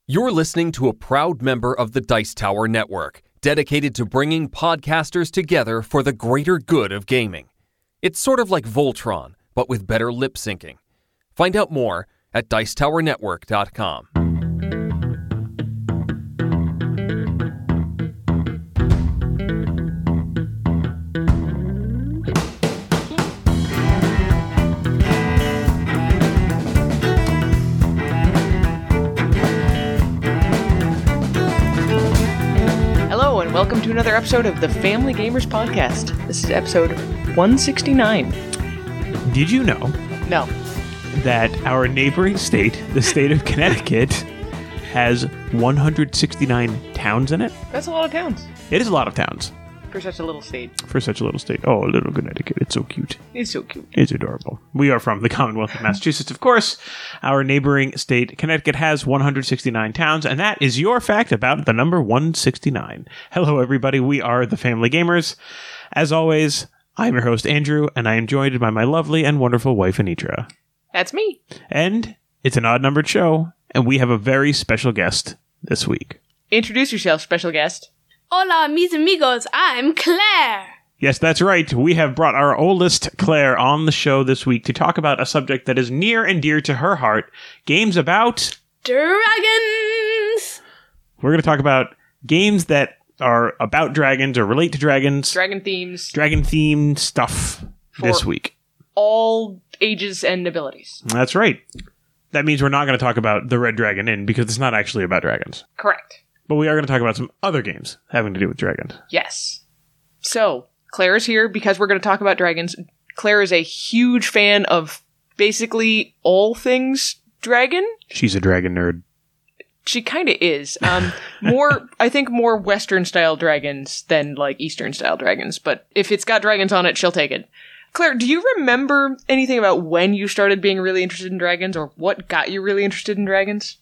You're listening to a proud member of the Dice Tower Network, dedicated to bringing podcasters together for the greater good of gaming. It's sort of like Voltron, but with better lip syncing. Find out more at Dicetowernetwork.com. Welcome to another episode of the Family Gamers Podcast. This is episode 169. Did you know No. that our neighboring state, the state of Connecticut, has 169 towns in it? That's a lot of towns It is a lot of towns for such a little state. for such a little state. Oh, little Connecticut. It's so cute. It's so cute. It's adorable. We are from the Commonwealth of Massachusetts, of course. Our neighboring state, Connecticut, has 169 towns, and that is your fact about the number 169. Hello, everybody. We are the Family Gamers. As always, I'm your host, Andrew, and I am joined by my lovely and wonderful wife, Anitra. That's me. And it's an odd-numbered show, and we have a very special guest this week. Introduce yourself, special guest. Hola, mis amigos. I'm Claire. Yes, that's right. We have brought our oldest Claire on the show this week to talk about a subject that is near and dear to her heart, games about... Dragons. We're going to talk about games that are about dragons or relate to dragons. Dragon themes. Dragon-themed stuff this For- week. All ages and abilities. That's right. That means we're not going to talk about the Red Dragon Inn because it's not actually about dragons. Correct. But we are going to talk about some other games having to do with dragons. Yes. So, Claire is here because we're going to talk about dragons. Claire is a huge fan of basically all things dragon. She's a dragon nerd. She kind of is. I think more Western-style dragons than, like, Eastern-style dragons. But if it's got dragons on it, she'll take it. Claire, do you remember anything about when you started being really interested in dragons, or what got you really interested in dragons?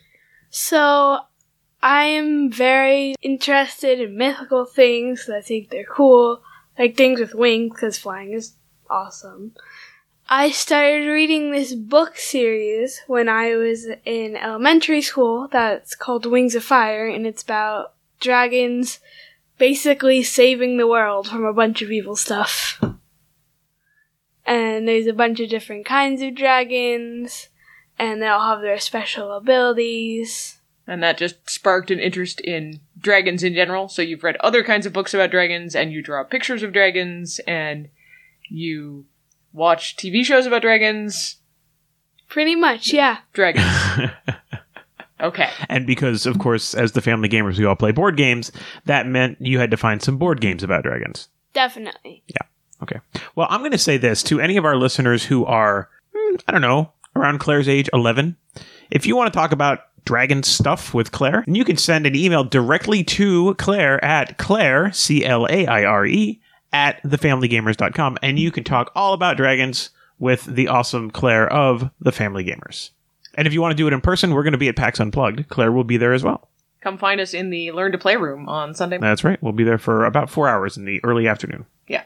So, I am very interested in mythical things. I think they're cool. Like things with wings, because flying is awesome. I started reading this book series when I was in elementary school that's called Wings of Fire, and it's about dragons basically saving the world from a bunch of evil stuff. And there's a bunch of different kinds of dragons, and they all have their special abilities. And that just sparked an interest in dragons in general. So you've read other kinds of books about dragons, and you draw pictures of dragons, and you watch TV shows about dragons. Pretty much, yeah. Dragons. Okay. And because, of course, as the Family Gamers, we all play board games, that meant you had to find some board games about dragons. Definitely. Yeah. Okay. Well, I'm going to say this to any of our listeners who are, around Claire's age, 11. If you want to talk about dragon stuff with Claire, you can send an email directly to Claire at Claire, Claire, at thefamilygamers.com, and you can talk all about dragons with the awesome Claire of the Family Gamers. And if you want to do it in person, we're going to be at PAX Unplugged. Claire will be there as well. Come find us in the Learn to Play room on Sunday. That's right. We'll be there for about 4 hours in the early afternoon. Yeah.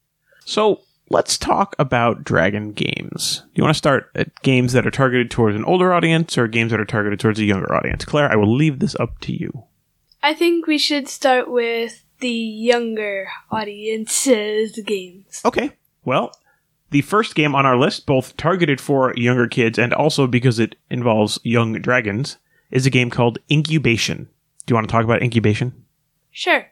So let's talk about dragon games. Do you want to start at games that are targeted towards an older audience or games that are targeted towards a younger audience? Claire, I will leave this up to you. I think we should start with the younger audience's games. Okay. Well, the first game on our list, both targeted for younger kids and also because it involves young dragons, is a game called Incubation. Do you want to talk about Incubation? Sure.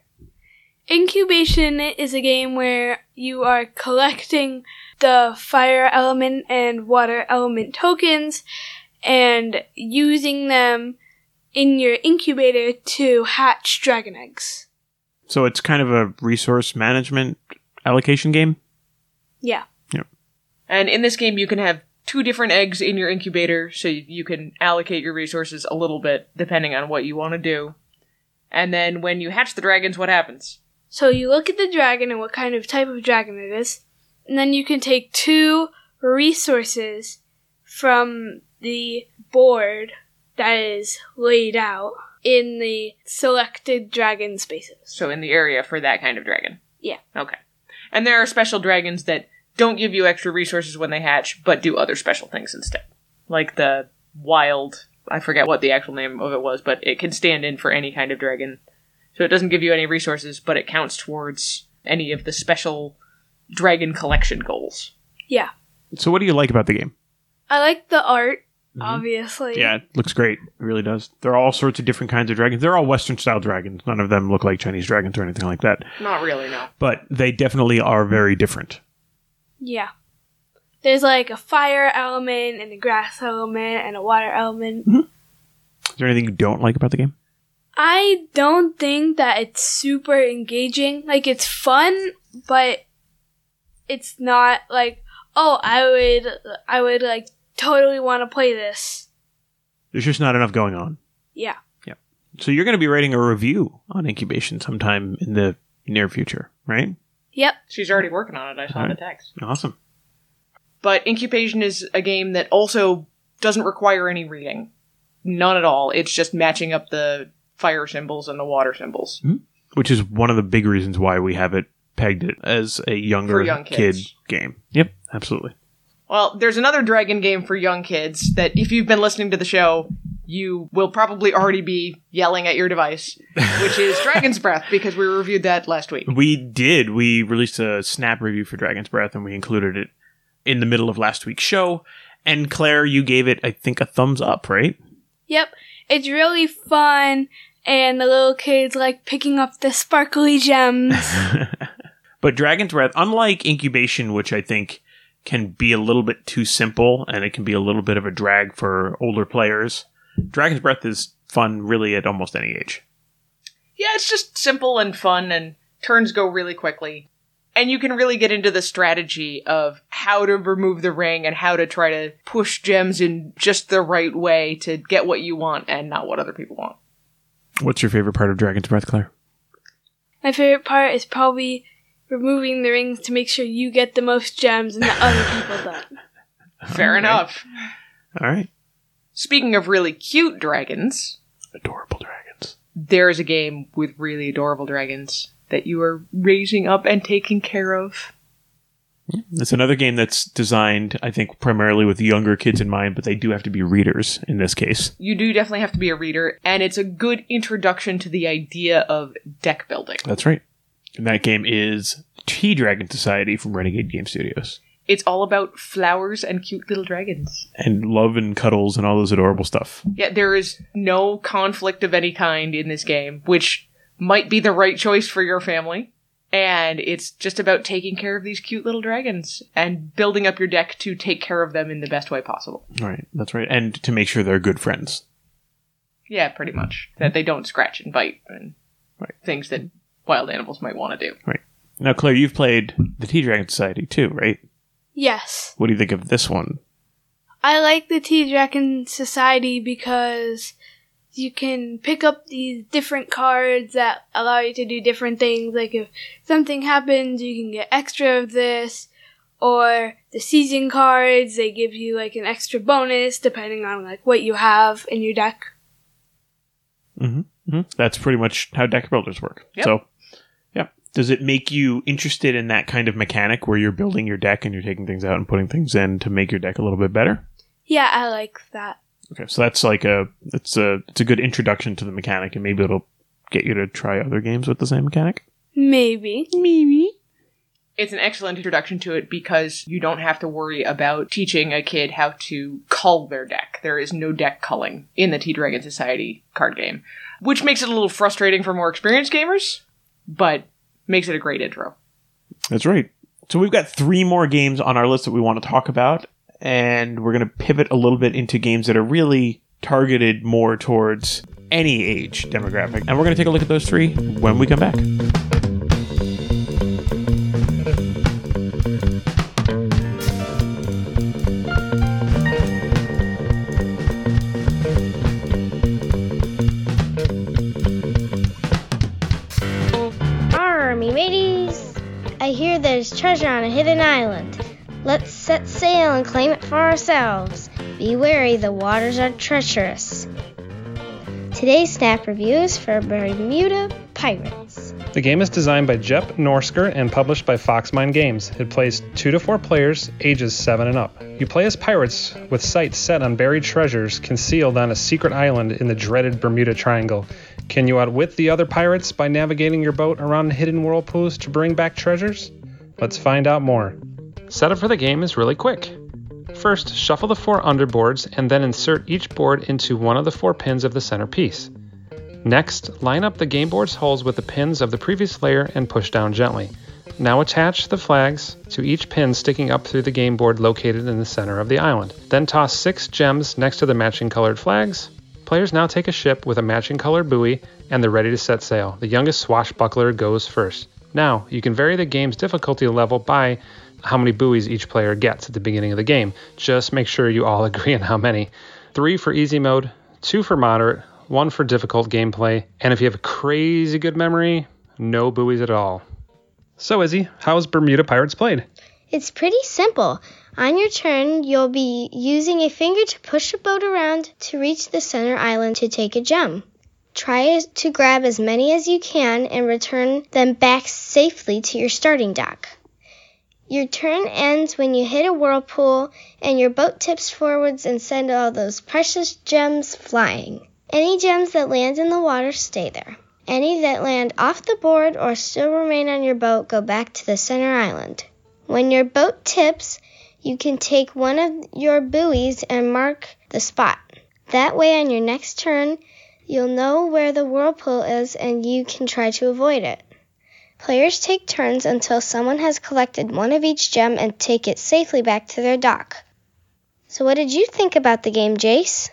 Incubation is a game where you are collecting the fire element and water element tokens and using them in your incubator to hatch dragon eggs. So it's kind of a resource management allocation game? Yeah. Yep. And in this game, you can have 2 different eggs in your incubator, so you can allocate your resources a little bit, depending on what you want to do. And then when you hatch the dragons, what happens? So you look at the dragon and what kind of type of dragon it is, and then you can take 2 resources from the board that is laid out in the selected dragon spaces. So in the area for that kind of dragon? Yeah. Okay. And there are special dragons that don't give you extra resources when they hatch, but do other special things instead. Like the wild I forget what the actual name of it was, but it can stand in for any kind of dragon. So it doesn't give you any resources, but it counts towards any of the special dragon collection goals. Yeah. So what do you like about the game? I like the art, obviously. Yeah, it looks great. It really does. There are all sorts of different kinds of dragons. They're all Western-style dragons. None of them look like Chinese dragons or anything like that. Not really, no. But they definitely are very different. Yeah. There's like a fire element and a grass element and a water element. Is there anything you don't like about the game? I don't think that it's super engaging. Like, it's fun, but it's not like, oh, I would like totally want to play this. There's just not enough going on. Yeah. Yeah. So you're going to be writing a review on Incubation sometime in the near future, right? Yep. She's already working on it. I saw the text. Awesome. But Incubation is a game that also doesn't require any reading. None at all. It's just matching up the fire symbols and the water symbols. Mm-hmm. Which is one of the big reasons why we have it pegged it as a younger kid game. Yep, absolutely. Well, there's another dragon game for young kids that if you've been listening to the show, you will probably already be yelling at your device, which is Dragon's Breath, because we reviewed that last week. We did. We released a snap review for Dragon's Breath, and we included it in the middle of last week's show. And Claire, you gave it, I think, a thumbs up, right? Yep. It's really fun, and the little kids like picking up the sparkly gems. But Dragon's Breath, unlike Incubation, which I think can be a little bit too simple, and it can be a little bit of a drag for older players, Dragon's Breath is fun really at almost any age. Yeah, it's just simple and fun, and turns go really quickly. And you can really get into the strategy of how to remove the ring and how to try to push gems in just the right way to get what you want and not what other people want. What's your favorite part of Dragon's Breath, Claire? My favorite part is probably removing the rings to make sure you get the most gems and the other people don't. Fair enough. All right. Speaking of really cute dragons... Adorable dragons. There is a game with really adorable dragons that you are raising up and taking care of. It's another game that's designed, I think, primarily with younger kids in mind, but they do have to be readers in this case. You do definitely have to be a reader, and it's a good introduction to the idea of deck building. That's right. And that game is Tea Dragon Society from Renegade Game Studios. It's all about flowers and cute little dragons. And love and cuddles and all those adorable stuff. Yeah, there is no conflict of any kind in this game, which might be the right choice for your family. And it's just about taking care of these cute little dragons and building up your deck to take care of them in the best way possible. Right, that's right. And to make sure they're good friends. Yeah, pretty much. That they don't scratch and bite and things that wild animals might want to do. Right. Now, Claire, you've played the Tea Dragon Society too, right? Yes. What do you think of this one? I like the Tea Dragon Society because you can pick up these different cards that allow you to do different things. Like if something happens, you can get extra of this. Or the season cards, they give you like an extra bonus depending on like what you have in your deck. Mm-hmm. That's pretty much how deck builders work. Yep. So, yeah. Does it make you interested in that kind of mechanic where you're building your deck and you're taking things out and putting things in to make your deck a little bit better? Yeah, I like that. Okay, so that's like it's a good introduction to the mechanic, and maybe it'll get you to try other games with the same mechanic. Maybe. It's an excellent introduction to it because you don't have to worry about teaching a kid how to cull their deck. There is no deck culling in the Tea Dragon Society card game, which makes it a little frustrating for more experienced gamers, but makes it a great intro. That's right. So we've got 3 more games on our list that we want to talk about, and we're going to pivot a little bit into games that are really targeted more towards any age demographic. And we're going to take a look at those 3 when we come back. Army mateys! I hear there's treasure on a hidden island. Let's set sail and claim it for ourselves. Be wary, the waters are treacherous. Today's Snap Review is for Bermuda Pirates. The game is designed by Jep Norsker and published by Foxmine Games. It plays 2 to 4 players, ages 7 and up. You play as pirates with sights set on buried treasures concealed on a secret island in the dreaded Bermuda Triangle. Can you outwit the other pirates by navigating your boat around hidden whirlpools to bring back treasures? Let's find out more. Setup for the game is really quick. First, shuffle the 4 underboards and then insert each board into one of the 4 pins of the center piece. Next, line up the game board's holes with the pins of the previous layer and push down gently. Now attach the flags to each pin sticking up through the game board located in the center of the island. Then toss 6 gems next to the matching colored flags. Players now take a ship with a matching colored buoy and they're ready to set sail. The youngest swashbuckler goes first. Now, you can vary the game's difficulty level by how many buoys each player gets at the beginning of the game. Just make sure you all agree on how many. 3 for easy mode, 2 for moderate, 1 for difficult gameplay, and if you have a crazy good memory, no buoys at all. So Izzy, how's Bermuda Pirates played? It's pretty simple. On your turn, you'll be using a finger to push a boat around to reach the center island to take a gem. Try to grab as many as you can and return them back safely to your starting dock. Your turn ends when you hit a whirlpool and your boat tips forwards and send all those precious gems flying. Any gems that land in the water stay there. Any that land off the board or still remain on your boat go back to the center island. When your boat tips, you can take one of your buoys and mark the spot. That way on your next turn, you'll know where the whirlpool is and you can try to avoid it. Players take turns until someone has collected one of each gem and take it safely back to their dock. So what did you think about the game, Jace?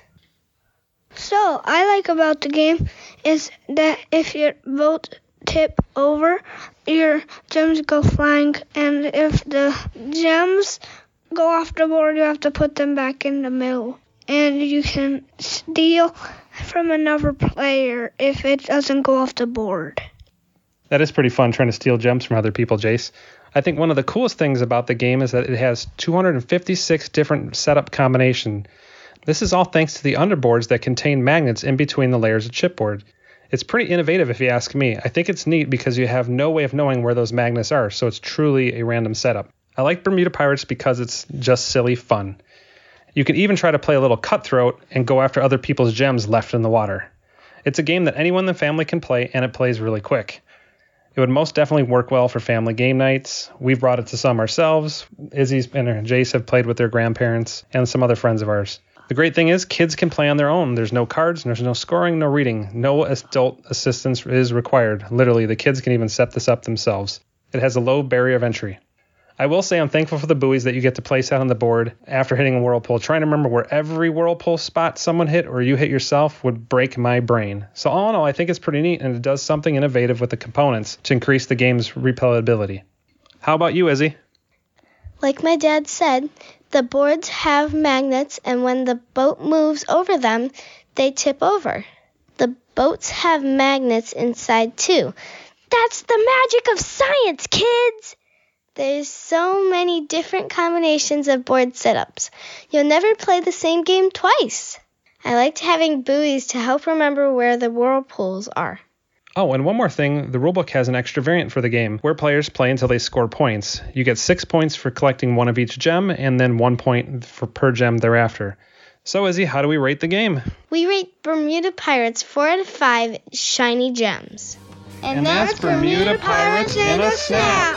So, I like about the game is that if your boat tip over, your gems go flying, and if the gems go off the board, you have to put them back in the middle. And you can steal from another player if it doesn't go off the board. That is pretty fun, trying to steal gems from other people, Jace. I think one of the coolest things about the game is that it has 256 different setup combinations. This is all thanks to the underboards that contain magnets in between the layers of chipboard. It's pretty innovative if you ask me. I think it's neat because you have no way of knowing where those magnets are, so it's truly a random setup. I like Bermuda Pirates because it's just silly fun. You can even try to play a little cutthroat and go after other people's gems left in the water. It's a game that anyone in the family can play, and it plays really quick. It would most definitely work well for family game nights. We've brought it to some ourselves. Izzy and Jace have played with their grandparents and some other friends of ours. The great thing is kids can play on their own. There's no cards, there's no scoring, no reading. No adult assistance is required. Literally, the kids can even set this up themselves. It has a low barrier of entry. I will say I'm thankful for the buoys that you get to place out on the board after hitting a whirlpool. Trying to remember where every whirlpool spot someone hit or you hit yourself would break my brain. So all in all, I think it's pretty neat, and it does something innovative with the components to increase the game's replayability. How about you, Izzy? Like my dad said, the boards have magnets, and when the boat moves over them, they tip over. The boats have magnets inside too. That's the magic of science, kids! There's so many different combinations of board setups. You'll never play the same game twice. I liked having buoys to help remember where the whirlpools are. Oh, and one more thing, the rulebook has an extra variant for the game, where players play until they score points. You get 6 points for collecting one of each gem, and then 1 point per gem thereafter. So, Izzy, how do we rate the game? We rate Bermuda Pirates 4 out of 5 shiny gems. And that's Bermuda Pirates in a snap!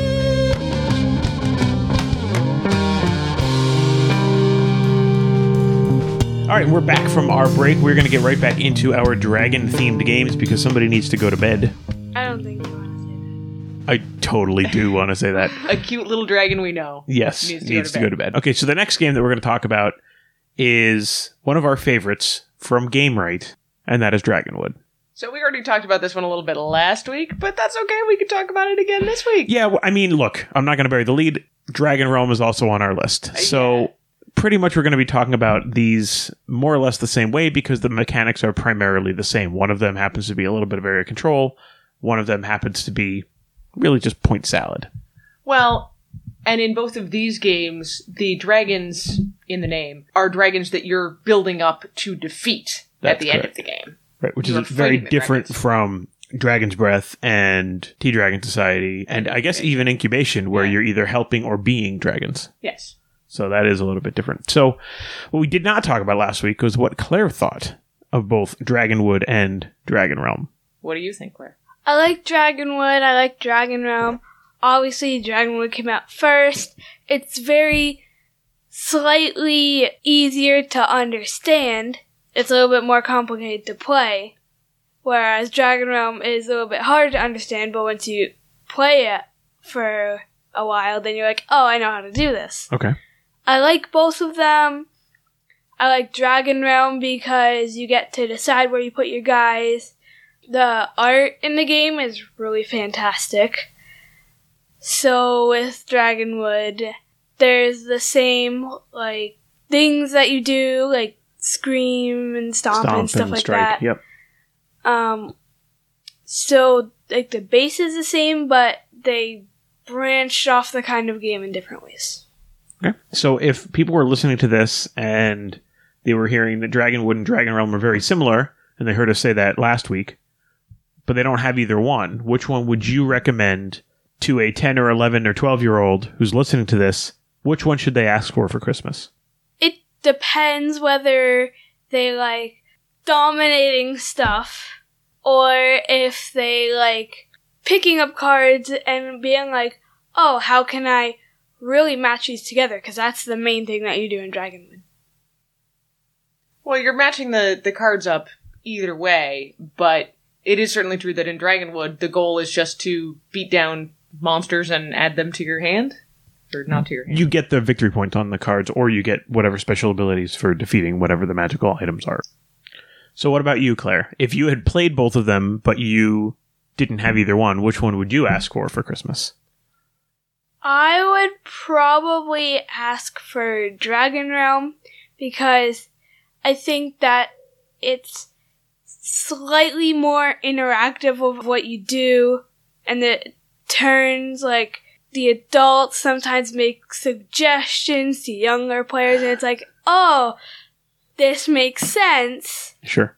All right, we're back from our break. We're going to get right back into our dragon-themed games because somebody needs to go to bed. I don't think you want to say that. I totally do want to say that. A cute little dragon we know. Yes, needs to go to bed. Okay, so the next game that we're going to talk about is one of our favorites from Gamewright, and that is Dragonwood. So we already talked about this one a little bit last week, but that's okay. We could talk about it again this week. Yeah, well, I mean, look, I'm not going to bury the lead. Dragon Realm is also on our list. So pretty much we're going to be talking about these more or less the same way because the mechanics are primarily the same. One of them happens to be a little bit of area control. One of them happens to be really just point salad. Well, and in both of these games, the dragons in the name are dragons that you're building up to defeat at the end of the game. Right, which is very different from Dragon's Breath and Tea Dragon Society, and I guess even Incubation, where you're either helping or being dragons. Yes. So that is a little bit different. So what we did not talk about last week was what Claire thought of both Dragonwood and Dragon Realm. What do you think, Claire? I like Dragonwood. I like Dragon Realm. Obviously, Dragonwood came out first. It's very slightly easier to understand. It's a little bit more complicated to play. Whereas Dragon Realm is a little bit harder to understand, but once you play it for a while, then you're like, oh, I know how to do this. Okay. I like both of them. I like Dragon Realm because you get to decide where you put your guys. The art in the game is really fantastic. So with Dragonwood, there's the same, like, things that you do, like scream and stomp and stuff like strike. that. Yep. So, like, the base is the same, but they branched off the kind of game in different ways. Okay. So if people were listening to this and they were hearing that Dragonwood and Dragon Realm are very similar, and they heard us say that last week, but they don't have either one, which one would you recommend to a 10 or 11 or 12-year-old who's listening to this? Which one should they ask for Christmas? It depends whether they like dominating stuff or if they like picking up cards and being like, oh, how can I really match these together? Because that's the main thing that you do in Dragonwood. Well, you're matching the cards up either way, but it is certainly true that in Dragonwood, the goal is just to beat down monsters and add them to your hand. Or not to your hand. You get the victory point on the cards, or you get whatever special abilities for defeating whatever the magical items are. So what about you, Claire? If you had played both of them, but you didn't have either one, which one would you ask for Christmas? I would probably ask for Dragon Realm because I think that it's slightly more interactive of what you do, and the turns, like, the adults sometimes make suggestions to younger players, and it's like, oh, this makes sense. Sure.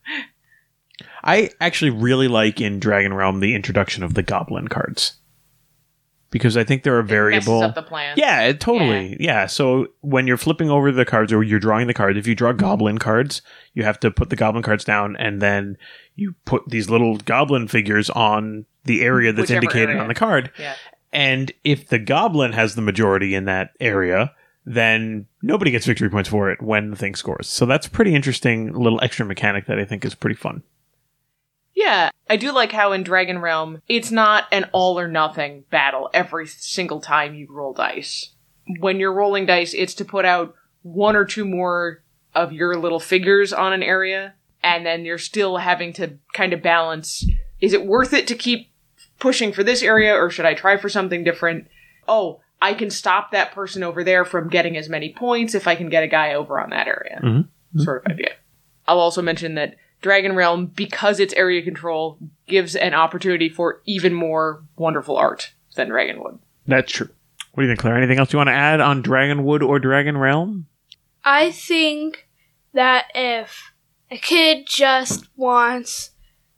I actually really like in Dragon Realm the introduction of the goblin cards. Because I think they're a variable. It messes up the plan. Yeah, totally. Yeah. So when you're flipping over the cards or you're drawing the cards, if you draw goblin cards, you have to put the goblin cards down and then you put these little goblin figures on the area that's Whichever indicated area. on the card. Yeah. And if the goblin has the majority in that area, then nobody gets victory points for it when the thing scores. So that's a pretty interesting little extra mechanic that I think is pretty fun. Yeah, I do like how in Dragon Realm, it's not an all or nothing battle every single time you roll dice. When you're rolling dice, it's to put out one or two more of your little figures on an area, and then you're still having to kind of balance, is it worth it to keep pushing for this area, or should I try for something different? Oh, I can stop that person over there from getting as many points if I can get a guy over on that area. Mm-hmm. Sort of idea. I'll also mention that Dragon Realm, because it's area control, gives an opportunity for even more wonderful art than Dragonwood. That's true. What do you think, Claire? Anything else you want to add on Dragonwood or Dragon Realm? I think that if a kid just wants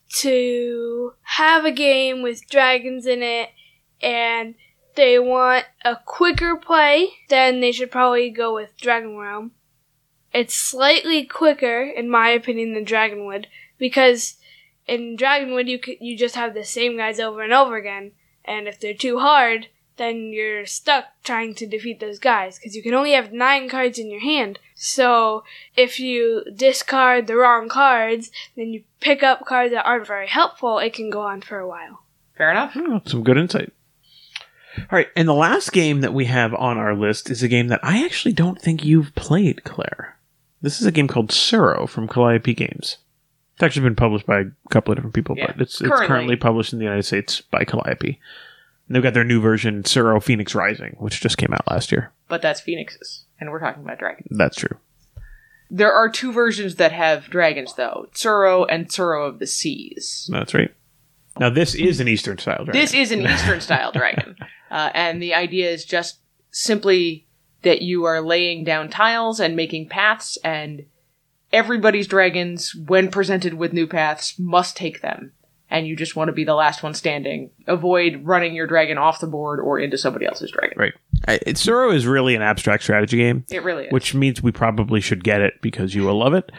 to have a game with dragons in it and they want a quicker play, then they should probably go with Dragon Realm. It's slightly quicker, in my opinion, than Dragonwood, because in Dragonwood you just have the same guys over and over again, and if they're too hard, then you're stuck trying to defeat those guys, because you can only have 9 cards in your hand. So if you discard the wrong cards, then you pick up cards that aren't very helpful, it can go on for a while. Fair enough. Oh, some good insight. All right, and the last game that we have on our list is a game that I actually don't think you've played, Claire. This is a game called Tsuro from Calliope Games. It's actually been published by a couple of different people, but it's currently published in the United States by Calliope. And they've got their new version, Tsuro Phoenix Rising, which just came out last year. But that's Phoenixes, and we're talking about dragons. That's true. There are 2 versions that have dragons, though. Tsuro and Tsuro of the Seas. That's right. Now, this is an Eastern-style dragon. This is an Eastern-style dragon. And the idea is just simply that you are laying down tiles and making paths, and everybody's dragons, when presented with new paths, must take them. and you just want to be the last one standing. Avoid running your dragon off the board or into somebody else's dragon. Right. Tsuro is really an abstract strategy game. It really is. Which means we probably should get it because you will love it.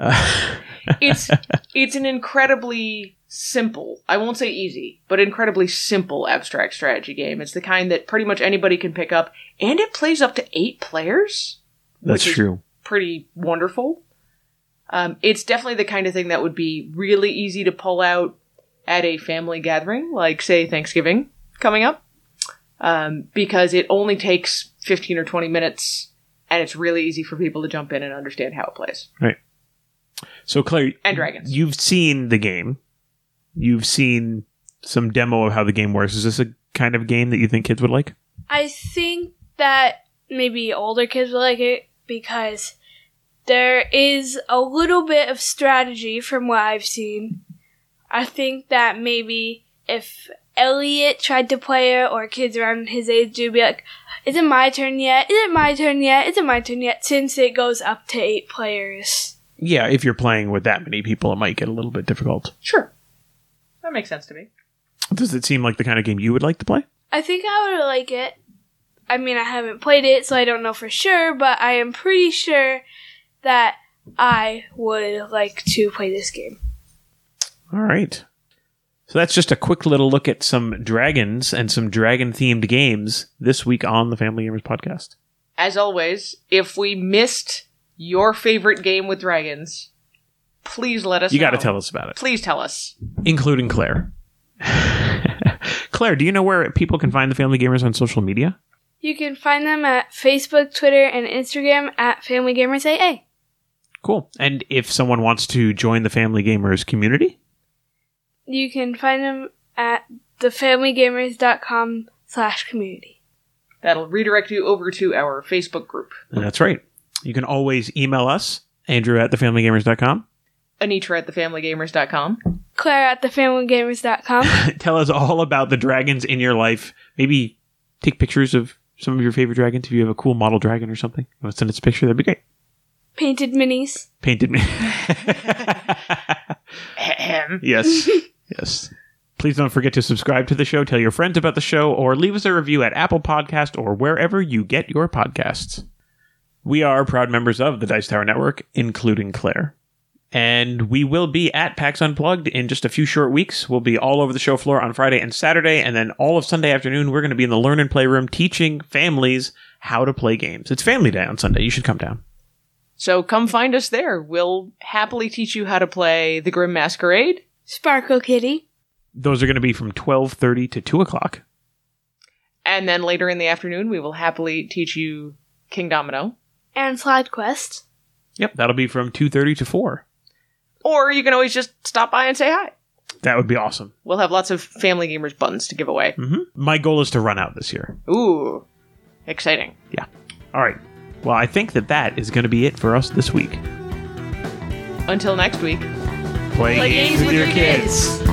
It's an incredibly simple, I won't say easy, but incredibly simple abstract strategy game. It's the kind that pretty much anybody can pick up, and it plays up to 8 players. That's true. Pretty wonderful. It's definitely the kind of thing that would be really easy to pull out at a family gathering, like, say, Thanksgiving coming up, because it only takes 15 or 20 minutes, and it's really easy for people to jump in and understand how it plays. Right. So, Claire, and dragons. You've seen the game. You've seen some demo of how the game works. Is this a kind of game that you think kids would like? I think that maybe older kids will like it because there is a little bit of strategy from what I've seen. I think that maybe if Elliot tried to play it or kids around his age would be like, is it my turn yet? Is it my turn yet? Is it my turn yet? Since it goes up to 8 players. Yeah, if you're playing with that many people, it might get a little bit difficult. Sure. That makes sense to me. Does it seem like the kind of game you would like to play? I think I would like it. I mean, I haven't played it, so I don't know for sure, but I am pretty sure that I would like to play this game. All right. So that's just a quick little look at some dragons and some dragon-themed games this week on the Family Gamers podcast. As always, if we missed your favorite game with dragons, please let us know. You got to tell us about it. Please tell us. Including Claire. Claire, do you know where people can find the Family Gamers on social media? You can find them at Facebook, Twitter, and Instagram at Family Gamers AA. Cool. And if someone wants to join the Family Gamers community? You can find them at thefamilygamers.com/community. That'll redirect you over to our Facebook group. That's right. You can always email us, Andrew at thefamilygamers.com. Anitra at thefamilygamers.com. Claire at thefamilygamers.com. Tell us all about the dragons in your life. Maybe take pictures of some of your favorite dragons. If you have a cool model dragon or something, you want to send us a picture, that'd be great. Painted minis. Painted minis. Yes. Yes. Please don't forget to subscribe to the show, tell your friends about the show, or leave us a review at Apple Podcast or wherever you get your podcasts. We are proud members of the Dice Tower Network, including Claire. And we will be at PAX Unplugged in just a few short weeks. We'll be all over the show floor on Friday and Saturday, and then all of Sunday afternoon, we're going to be in the Learn and Play room teaching families how to play games. It's Family Day on Sunday. You should come down. So come find us there. We'll happily teach you how to play The Grim Masquerade. Sparkle Kitty. Those are going to be from 12:30 to 2 o'clock. And then later in the afternoon, we will happily teach you King Domino. And Slide Quest. Yep, that'll be from 2:30 to 4. Or you can always just stop by and say hi. That would be awesome. We'll have lots of Family Gamers buttons to give away. Mm-hmm. My goal is to run out this year. Ooh, exciting. Yeah. All right. Well, I think that is going to be it for us this week. Until next week. Play games with your kids.